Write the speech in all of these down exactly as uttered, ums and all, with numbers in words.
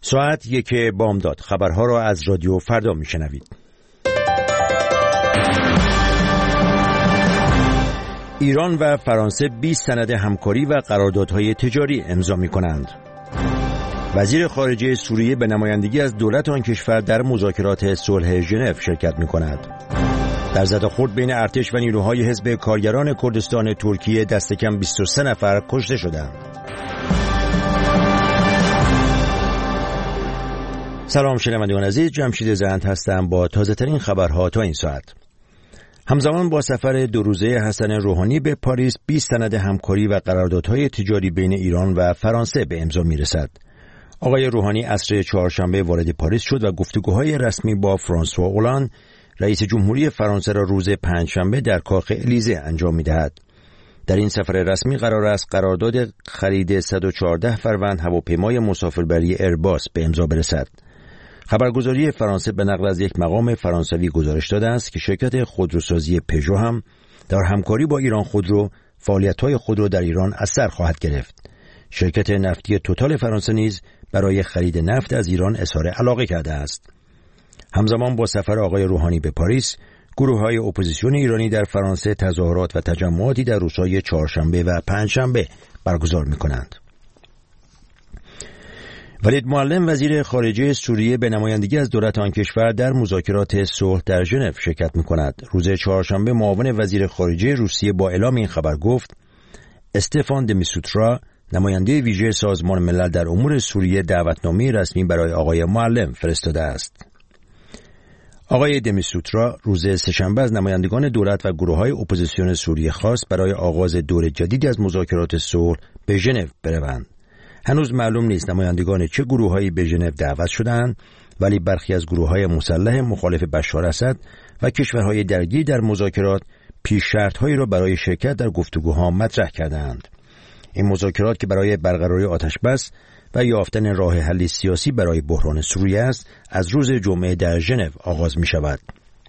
ساعت یک بامداد. خبرها را از رادیو فردا میشنوید. ایران و فرانسه بیست سند همکاری و قراردادهای تجاری امضا می‌کنند. وزیر خارجه سوریه به نمایندگی از دولت آن کشور در مذاکرات صلح ژنو شرکت می‌کند. در زد و خورد بین ارتش و نیروهای حزب کارگران کردستان ترکیه دست کم بیست و سه نفر کشته شدند. سلام شنوندگان عزیز، جمشید زند هستم با تازه ترین خبرها تا این ساعت. همزمان با سفر دو روزه حسن روحانی به پاریس، بیست سند همکاری و قراردادهای تجاری بین ایران و فرانسه به امضا میرسد. آقای روحانی عصر چهارشنبه وارد پاریس شد و گفتگوهای رسمی با فرانسوا اولاند، رئیس جمهوری فرانسه را روز پنجشنبه در کاخ الیزه انجام می‌دهد. در این سفر رسمی قرار است قرارداد خرید صد و چهارده فروند هواپیمای مسافربری ایرباس به امضا برسد. خبرگزاری فرانسه به نقل از یک مقام فرانسوی گزارش داده است که شرکت خودروسازی پژو هم در همکاری با ایران خودرو فعالیت‌های خود را در ایران از سر خواهد گرفت. شرکت نفتی توتال فرانسه نیز برای خرید نفت از ایران اظهار علاقه کرده است. همزمان با سفر آقای روحانی به پاریس، گروه‌های اپوزیسیون ایرانی در فرانسه تظاهرات و تجمعاتی در روزهای چهارشنبه و پنجشنبه برگزار می‌کنند. ولید معلم وزیر خارجه سوریه به نمایندگی از دولت آن کشور در مذاکرات صلح در ژنو شرکت می‌کند. روز چهارشنبه معاون وزیر خارجه روسیه با اعلام این خبر گفت: استفان دمیسوترا، نماینده ویژه سازمان ملل در امور سوریه، دعوتنامه رسمی برای آقای معلم فرستاده است. آقای دمیسوترا روز سه‌شنبه از نمایندگان دولت و گروه‌های اپوزیسیون سوریه خواست برای آغاز دور جدیدی از مذاکرات صلح به ژنو بروند. هنوز معلوم نیست نمایندگان چه گروه‌هایی به ژنو دعوت شدند، ولی برخی از گروه‌های مسلح مخالف بشار اسد و کشورهای درگیر در مذاکرات پیش شرط‌هایی را برای شرکت در گفتگوها مطرح کردند. این مذاکرات که برای برقراری آتش‌بس و یافتن راه حل سیاسی برای بحران سوریه است، از روز جمعه در ژنو آغاز می‌شود.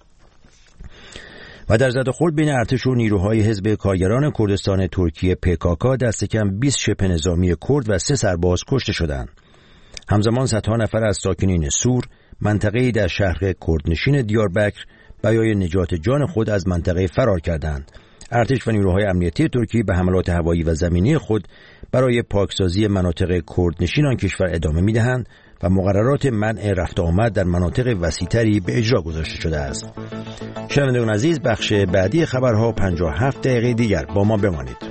و در زد و خورد بین ارتش و نیروهای حزب کارگران کردستان ترکیه پیکاکا دست کم بیست شبه نظامی کرد و سه سرباز کشته شدند. همزمان صدها نفر از ساکنین سور، منطقه‌ای در شهر کردنشین دیاربکر، برای نجات جان خود از منطقه فرار کردند. ارتش و نیروهای امنیتی ترکیه به حملات هوایی و زمینی خود برای پاکسازی مناطق کردنشین آن کشور ادامه می‌دهند و مقررات منع رفت و آمد در مناطق وسیع‌تری به اجرا گذاشته شده است. شنوندگان عزیز، بخش بعدی خبرها پنجاه و هفت دقیقه دیگر با ما بمانید.